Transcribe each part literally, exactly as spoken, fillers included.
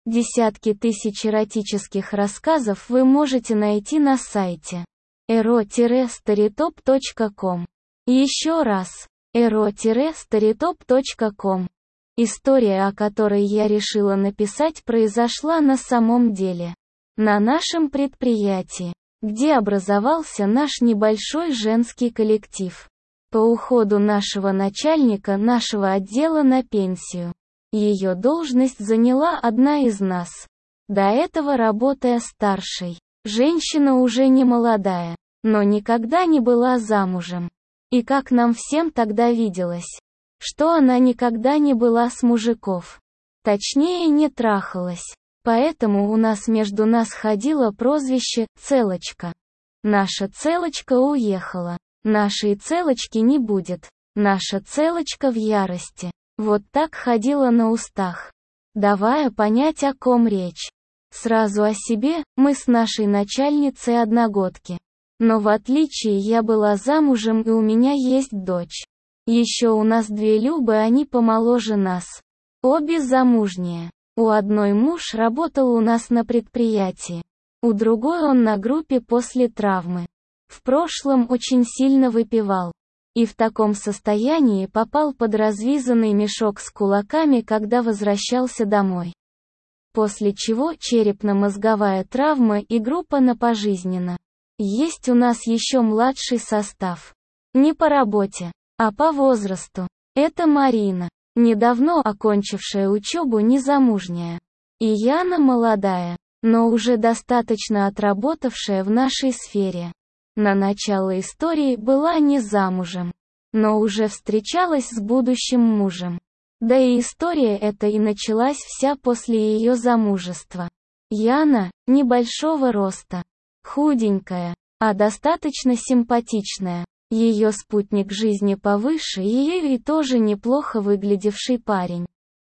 Десятки тысяч эротических рассказов вы можете найти на сайте эро старитоп точка ком. Еще раз, эро старитоп точка ком. История, о которой я решила написать, произошла на самом деле. На нашем предприятии, где образовался наш небольшой женский коллектив. По уходу нашего начальника нашего отдела на пенсию. Ее должность заняла одна из нас. До этого работая старшей. Женщина уже не молодая, но никогда не была замужем. И как нам всем тогда виделось, что она никогда не была с мужиков. Точнее, не трахалась. Поэтому у нас между нас ходило прозвище «Целочка». Наша Целочка уехала. Нашей Целочки не будет. Наша Целочка в ярости. Вот так ходила на устах, давая понять, о ком речь. Сразу о себе, мы с нашей начальницей одногодки. Но в отличие я была замужем и у меня есть дочь. Еще у нас две Любы, они помоложе нас. Обе замужние. У одной муж работал у нас на предприятии. У другой он на группе после травмы. В прошлом очень сильно выпивал. И в таком состоянии попал под развязанный мешок с кулаками, когда возвращался домой. После чего черепно-мозговая травма и группа на пожизненно. Есть у нас еще младший состав. Не по работе, а по возрасту. Это Марина, недавно окончившая учебу, незамужняя. И Яна молодая, но уже достаточно отработавшая в нашей сфере. На начало истории была не замужем, но уже встречалась с будущим мужем. Да и история эта и началась вся после ее замужества. Яна, небольшого роста, худенькая, а достаточно симпатичная. Ее спутник жизни повыше ее и тоже неплохо выглядевший парень.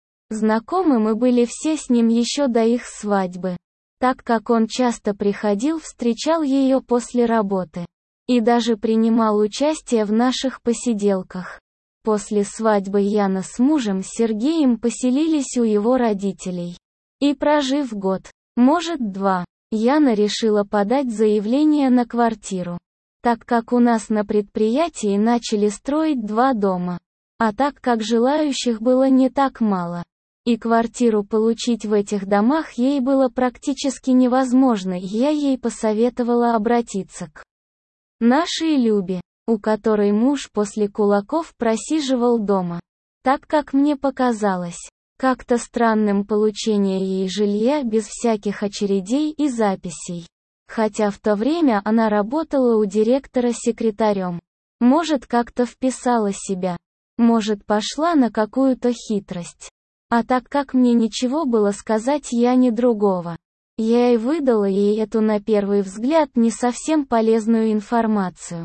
Знакомы мы были все с ним еще до их свадьбы. Так как он часто приходил, встречал ее после работы. И даже принимал участие в наших посиделках. После свадьбы Яна с мужем Сергеем поселились у его родителей. И прожив год, может два, Яна решила подать заявление на квартиру. Так как у нас на предприятии начали строить два дома. А так как желающих было не так мало. И квартиру получить в этих домах ей было практически невозможно, и я ей посоветовала обратиться к нашей Любе, у которой муж после кулаков просиживал дома. Так как мне показалось, как-то странным получение ей жилья без всяких очередей и записей. Хотя в то время она работала у директора секретарем. Может, как-то вписала себя. Может, пошла на какую-то хитрость. А так как мне ничего было сказать я ни другого, я и выдала ей эту на первый взгляд не совсем полезную информацию.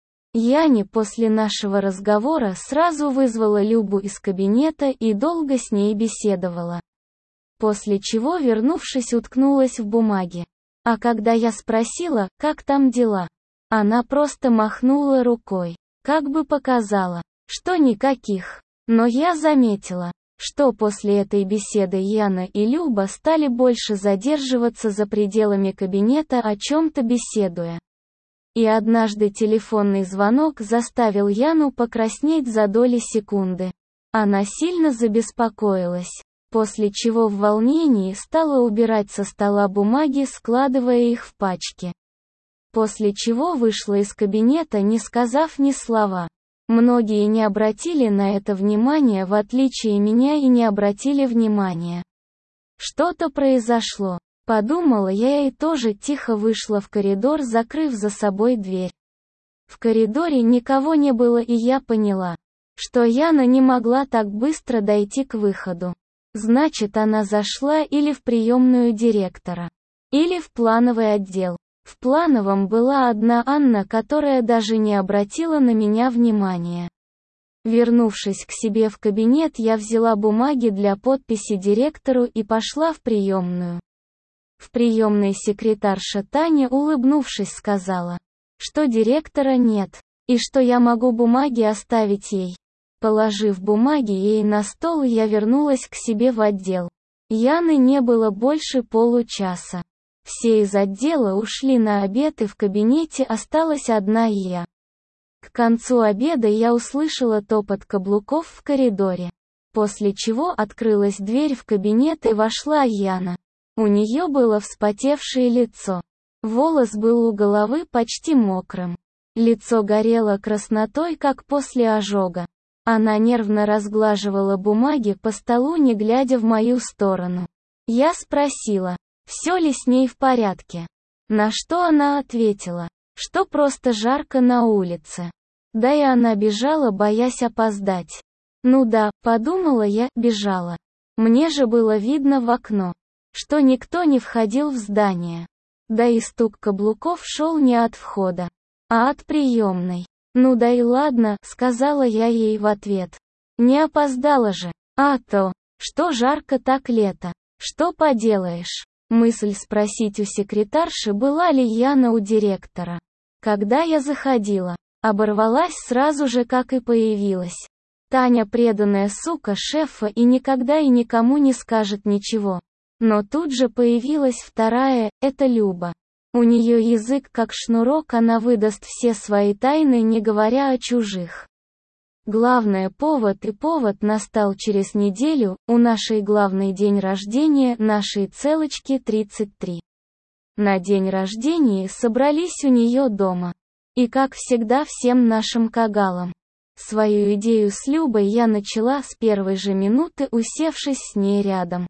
Яне после нашего разговора сразу вызвала Любу из кабинета и долго с ней беседовала. После чего, вернувшись, уткнулась в бумаги. А когда я спросила, как там дела, она просто махнула рукой, как бы показала, что никаких. Но я заметила, что после этой беседы Яна и Люба стали больше задерживаться за пределами кабинета, о чем-то беседуя. И однажды телефонный звонок заставил Яну покраснеть за доли секунды. Она сильно забеспокоилась, после чего в волнении стала убирать со стола бумаги, складывая их в пачки. После чего вышла из кабинета, не сказав ни слова. Многие не обратили на это внимания, в отличие меня, и не обратили внимания. Что-то произошло, подумала я и тоже тихо вышла в коридор, закрыв за собой дверь. В коридоре никого не было, и я поняла, что Яна не могла так быстро дойти к выходу. Значит, она зашла или в приемную директора, или в плановый отдел. В плановом была одна Анна, которая даже не обратила на меня внимания. Вернувшись к себе в кабинет, я взяла бумаги для подписи директору и пошла в приемную. В приемной секретарша Таня, улыбнувшись, сказала, что директора нет, и что я могу бумаги оставить ей. Положив бумаги ей на стол, я вернулась к себе в отдел. Яны не было больше получаса. Все из отдела ушли на обед, и в кабинете осталась одна я. К концу обеда я услышала топот каблуков в коридоре. После чего открылась дверь в кабинет и вошла Яна. У нее было вспотевшее лицо. Волос был у головы почти мокрым. Лицо горело краснотой, как после ожога. Она нервно разглаживала бумаги по столу, не глядя в мою сторону. Я спросила, все ли с ней в порядке. На что она ответила, что просто жарко на улице. Да и она бежала, боясь опоздать. Ну да, подумала я, бежала. Мне же было видно в окно, что никто не входил в здание. Да и стук каблуков шел не от входа, а от приемной. Ну да и ладно, сказала я ей в ответ. Не опоздала же. А то, что жарко так лето. Что поделаешь? Мысль спросить у секретарши, была ли Яна у директора. Когда я заходила, оборвалась сразу же, как и появилась. Таня преданная сука шефа и никогда и никому не скажет ничего. Но тут же появилась вторая, это Люба. У нее язык как шнурок, она выдаст все свои тайны, не говоря о чужих. Главное, повод и повод настал через неделю, у нашей главный день рождения, нашей целочки тридцать три. На день рождения собрались у нее дома. И как всегда всем нашим кагалам. Свою идею с Любой я начала с первой же минуты, усевшись с ней рядом.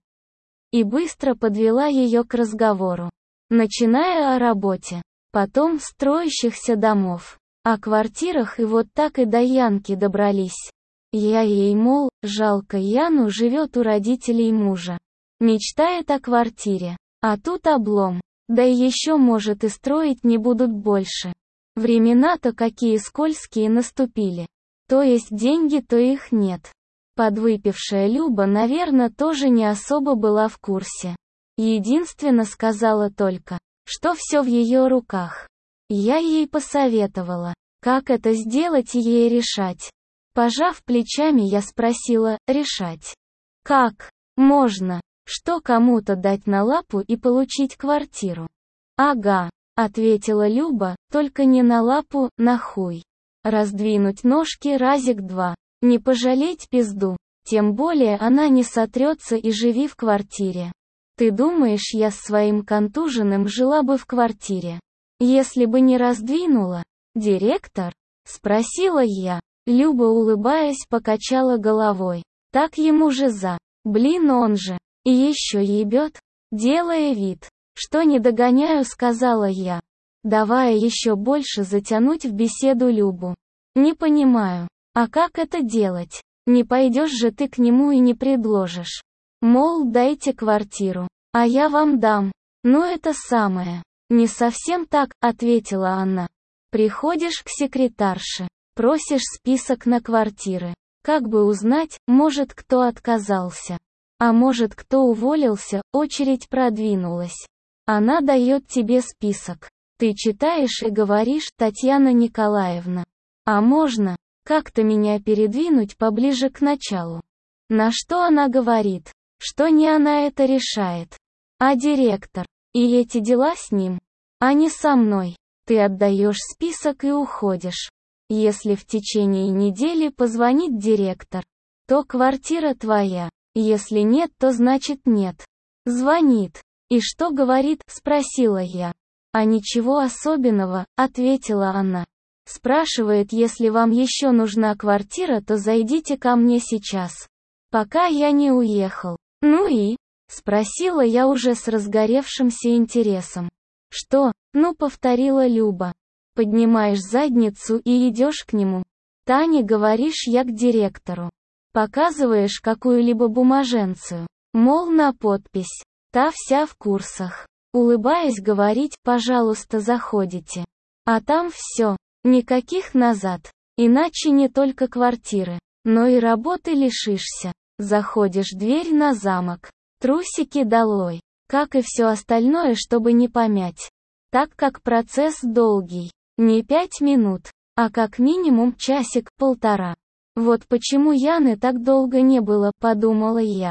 И быстро подвела ее к разговору. Начиная о работе, потом строящихся домов, о квартирах, и вот так и до Янки добрались. Я ей, мол, жалко, Яну живет у родителей мужа. Мечтает о квартире. А тут облом. Да и еще, может, и строить не будут больше. Времена-то какие скользкие наступили. То есть деньги, то их нет. Подвыпившая Люба, наверное, тоже не особо была в курсе. Единственно сказала только, что все в ее руках. Я ей посоветовала, как это сделать и ей решать. Пожав плечами, я спросила, решать. Как? Можно. Что, кому-то дать на лапу и получить квартиру? Ага, ответила Люба, только не на лапу, на хуй. Раздвинуть ножки разик-два. Не пожалеть пизду. Тем более она не сотрется, и живи в квартире. Ты думаешь, я с своим контуженным жила бы в квартире, если бы не раздвинула? Директор? Спросила я. Люба, улыбаясь, покачала головой. Так ему же за. Блин, он же. И еще ебет, делая вид, что не догоняю, сказала я, давая еще больше затянуть в беседу Любу. Не понимаю, а как это делать? Не пойдешь же ты к нему и не предложишь. Мол, дайте квартиру, а я вам дам. Ну это самое. Не совсем так, ответила она. Приходишь к секретарше, просишь список на квартиры. Как бы узнать, может, кто отказался. А может, кто уволился, очередь продвинулась. Она дает тебе список. Ты читаешь и говоришь, Татьяна Николаевна. А можно как-то меня передвинуть поближе к началу? На что она говорит, что не она это решает, а директор. И эти дела с ним, а не со мной. Ты отдаешь список и уходишь. Если в течение недели позвонит директор, то квартира твоя. Если нет, то значит нет. Звонит. И что говорит, спросила я. А ничего особенного, ответила она. Спрашивает, если вам еще нужна квартира, то зайдите ко мне сейчас. Пока я не уехал. Ну и? Спросила я уже с разгоревшимся интересом. Что? Ну, повторила Люба. Поднимаешь задницу и идешь к нему. Тане говоришь, я к директору. Показываешь какую-либо бумаженцию, мол, на подпись. Та вся в курсах. Улыбаясь, говорить, пожалуйста, заходите. А там все. Никаких назад. Иначе не только квартиры, но и работы лишишься. Заходишь, дверь на замок. Трусики долой. Как и все остальное, чтобы не помять. Так как процесс долгий. Не пять минут, а как минимум часик-полтора. Вот почему Яны так долго не было, подумала я.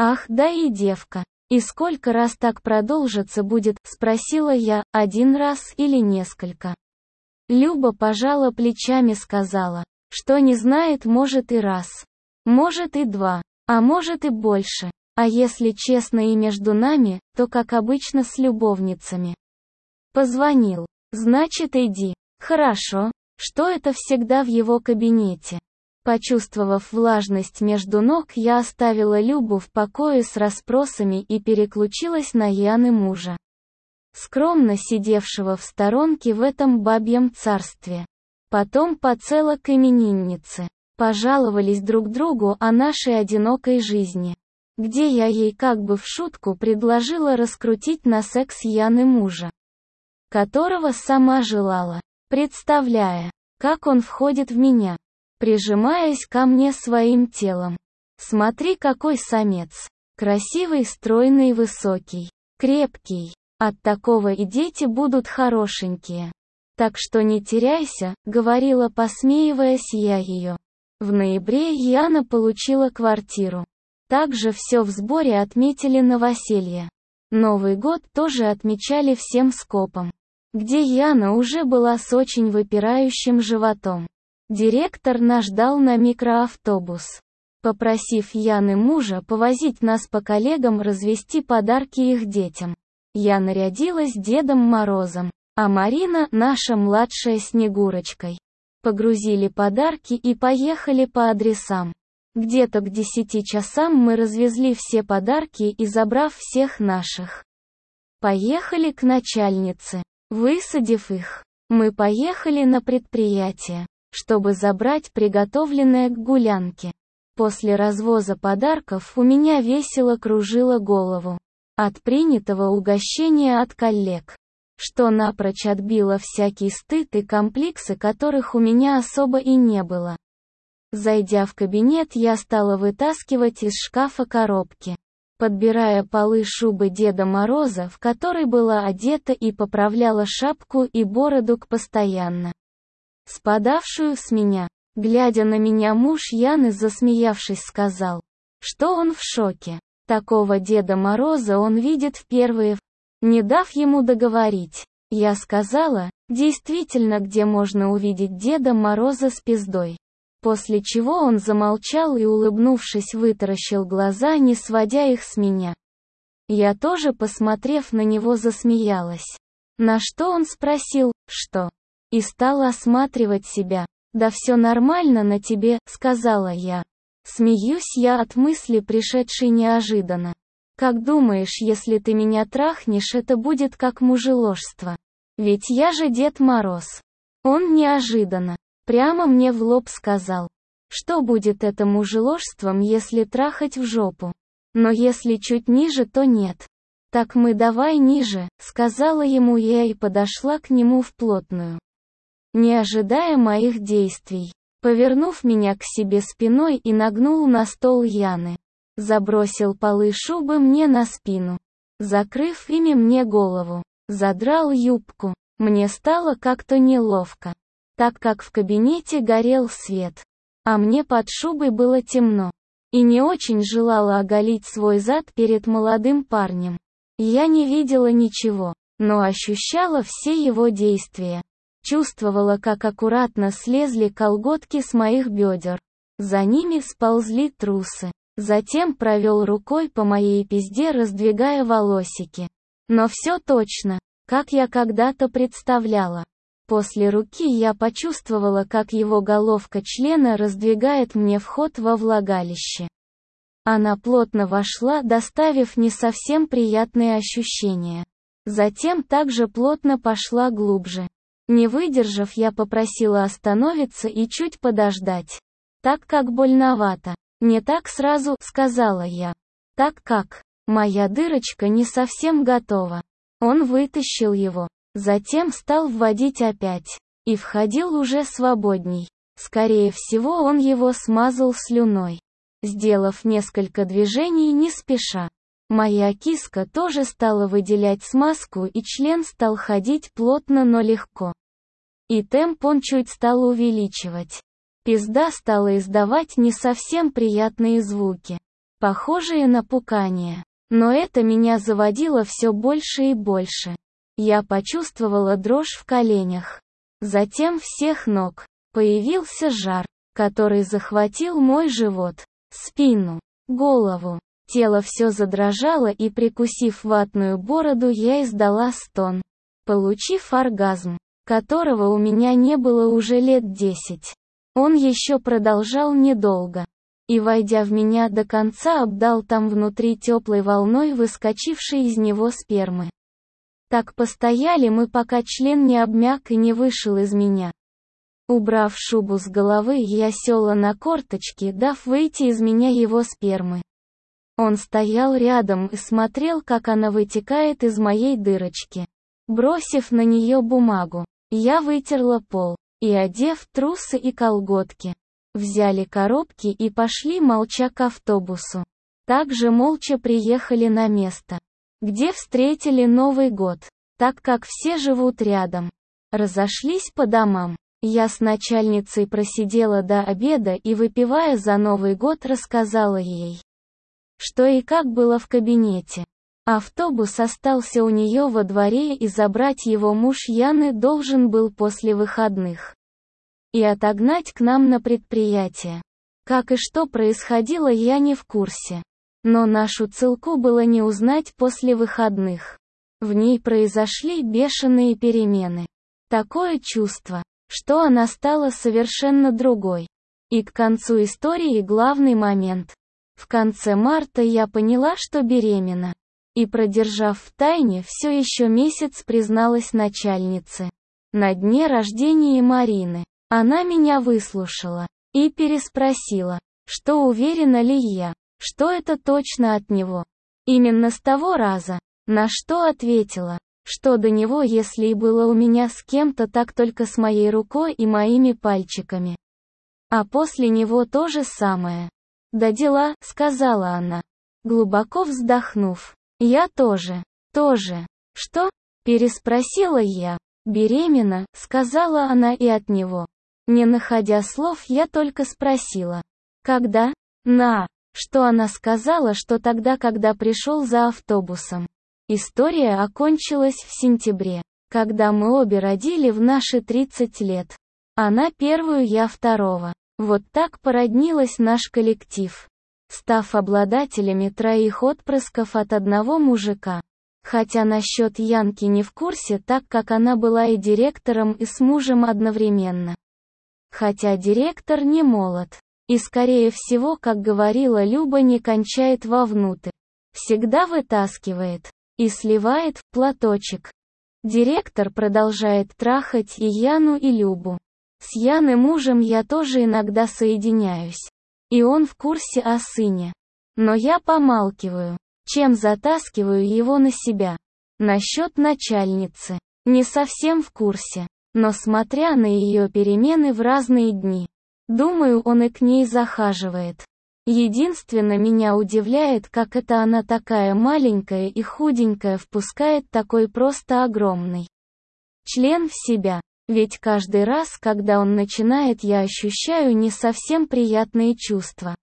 Ах, да и девка. И сколько раз так продолжится будет, спросила я, один раз или несколько. Люба пожала плечами, сказала, что не знает, может и раз. Может и два. А может и больше. А если честно и между нами, то как обычно с любовницами. Позвонил. Значит, иди. Хорошо. Что это всегда в его кабинете? Почувствовав влажность между ног, я оставила Любу в покое с расспросами и переключилась на Яны мужа, скромно сидевшего в сторонке в этом бабьем царстве. Потом поцела к имениннице. Пожаловались друг другу о нашей одинокой жизни, где я ей как бы в шутку предложила раскрутить на секс Яны мужа, которого сама желала, представляя, как он входит в меня, прижимаясь ко мне своим телом. Смотри, какой самец. Красивый, стройный, высокий, крепкий. От такого и дети будут хорошенькие. Так что не теряйся, говорила, посмеиваясь я ее. В ноябре Яна получила квартиру. Также все в сборе отметили новоселье. Новый год тоже отмечали всем скопом, где Яна уже была с очень выпирающим животом. Директор нас ждал на микроавтобус, попросив Яны мужа повозить нас по коллегам развезти подарки их детям. Я нарядилась Дедом Морозом, а Марина, наша младшая, Снегурочкой. Погрузили подарки и поехали по адресам. Где-то к десяти часам мы развезли все подарки и, забрав всех наших, поехали к начальнице. Высадив их, мы поехали на предприятие, чтобы забрать приготовленное к гулянке. После развоза подарков у меня весело кружило голову от принятого угощения от коллег, что напрочь отбило всякий стыд и комплексы, которых у меня особо и не было. Зайдя в кабинет, я стала вытаскивать из шкафа коробки, подбирая полы шубы Деда Мороза, в которой была одета, и поправляла шапку и бороду к постоянно спадавшую с меня. Глядя на меня, муж Яны, засмеявшись, сказал, что он в шоке. Такого Деда Мороза он видит впервые. Не дав ему договорить, я сказала, действительно, где можно увидеть Деда Мороза с пиздой. После чего он замолчал и, улыбнувшись, вытаращил глаза, не сводя их с меня. Я тоже, посмотрев на него, засмеялась. На что он спросил, что? И стал осматривать себя. «Да все нормально на тебе», — сказала я. Смеюсь я от мысли, пришедшей неожиданно. «Как думаешь, если ты меня трахнешь, это будет как мужеложство? Ведь я же Дед Мороз». Он неожиданно, прямо мне в лоб сказал, что будет это мужеложством, если трахать в жопу. Но если чуть ниже, то нет. «Так мы давай ниже», — сказала ему я и подошла к нему вплотную, не ожидая моих действий. Повернув меня к себе спиной и нагнул на стол Яны. Забросил полы шубы мне на спину, закрыв ими мне голову. Задрал юбку. Мне стало как-то неловко, так как в кабинете горел свет, а мне под шубой было темно. И не очень желала оголить свой зад перед молодым парнем. Я не видела ничего, но ощущала все его действия. Чувствовала, как аккуратно слезли колготки с моих бедер. За ними сползли трусы. Затем провел рукой по моей пизде, раздвигая волосики. Но все точно, как я когда-то представляла. После руки я почувствовала, как его головка члена раздвигает мне вход во влагалище. Она плотно вошла, доставив не совсем приятные ощущения. Затем также плотно пошла глубже. Не выдержав, я попросила остановиться и чуть подождать, так как больновато. «Не так сразу», — сказала я, так как моя дырочка не совсем готова. Он вытащил его, затем стал вводить опять, и входил уже свободней. Скорее всего, он его смазал слюной. Сделав несколько движений не спеша, моя киска тоже стала выделять смазку, и член стал ходить плотно, но легко. И темп он чуть стал увеличивать. Пизда стала издавать не совсем приятные звуки. похожие на пукание. Но это меня заводило все больше и больше. Я почувствовала дрожь в коленях. Затем всех ног. Появился жар, который захватил мой живот, спину, голову. Тело все задрожало, и, прикусив ватную бороду, я издала стон, получив оргазм, которого у меня не было уже лет десять. Он еще продолжал недолго. И, войдя в меня до конца, обдал там внутри теплой волной выскочившей из него спермы. Так постояли мы, пока член не обмяк и не вышел из меня. Убрав шубу с головы, я села на корточки, дав выйти из меня его спермы. Он стоял рядом и смотрел, как она вытекает из моей дырочки. Бросив на нее бумагу, я вытерла пол, и, одев трусы и колготки, взяли коробки и пошли молча к автобусу. Также молча приехали на место, где встретили Новый год, так как все живут рядом. Разошлись по домам. Я с начальницей просидела до обеда и, выпивая за Новый год, рассказала ей, что и как было в кабинете. Автобус остался у нее во дворе, и забрать его муж Яны должен был после выходных. И отогнать к нам на предприятие. Как и что происходило, я не в курсе. Но нашу Цилку было не узнать после выходных. В ней произошли бешеные перемены. Такое чувство, что она стала совершенно другой. И к концу истории главный момент. В конце марта я поняла, что беременна. И, продержав в тайне все еще месяц, призналась начальнице. На дне рождения Марины. Она меня выслушала. И переспросила, что уверена ли я, что это точно от него. Именно с того раза. На что ответила, что до него, если и было у меня с кем-то, так только с моей рукой и моими пальчиками. А после него то же самое. «Да дела», — сказала она, глубоко вздохнув. «Я тоже, тоже». «Что?» — переспросила я. «Беременна», — сказала она, и от него. Не находя слов, я только спросила. «Когда?» «На». Что она сказала, что тогда, когда пришел за автобусом. История окончилась в сентябре, когда мы обе родили в наши тридцать лет. Она первую, я второго. Вот так породнилась наш коллектив, став обладателями троих отпрысков от одного мужика. Хотя насчет Янки не в курсе, так как она была и директором, и с мужем одновременно. Хотя директор не молод. И, скорее всего, как говорила Люба, не кончает вовнутрь. Всегда вытаскивает. И сливает в платочек. Директор продолжает трахать и Яну, и Любу. С Яной мужем я тоже иногда соединяюсь. И он в курсе о сыне. Но я помалкиваю, чем затаскиваю его на себя. Насчет начальницы. Не совсем в курсе. Но смотря на ее перемены в разные дни, думаю, он и к ней захаживает. Единственно меня удивляет, как это она, такая маленькая и худенькая, впускает такой просто огромный член в себя. Ведь каждый раз, когда он начинает, я ощущаю не совсем приятные чувства.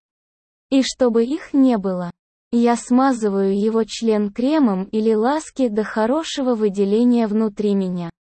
И чтобы их не было, я смазываю его член кремом или ласки до хорошего выделения внутри меня.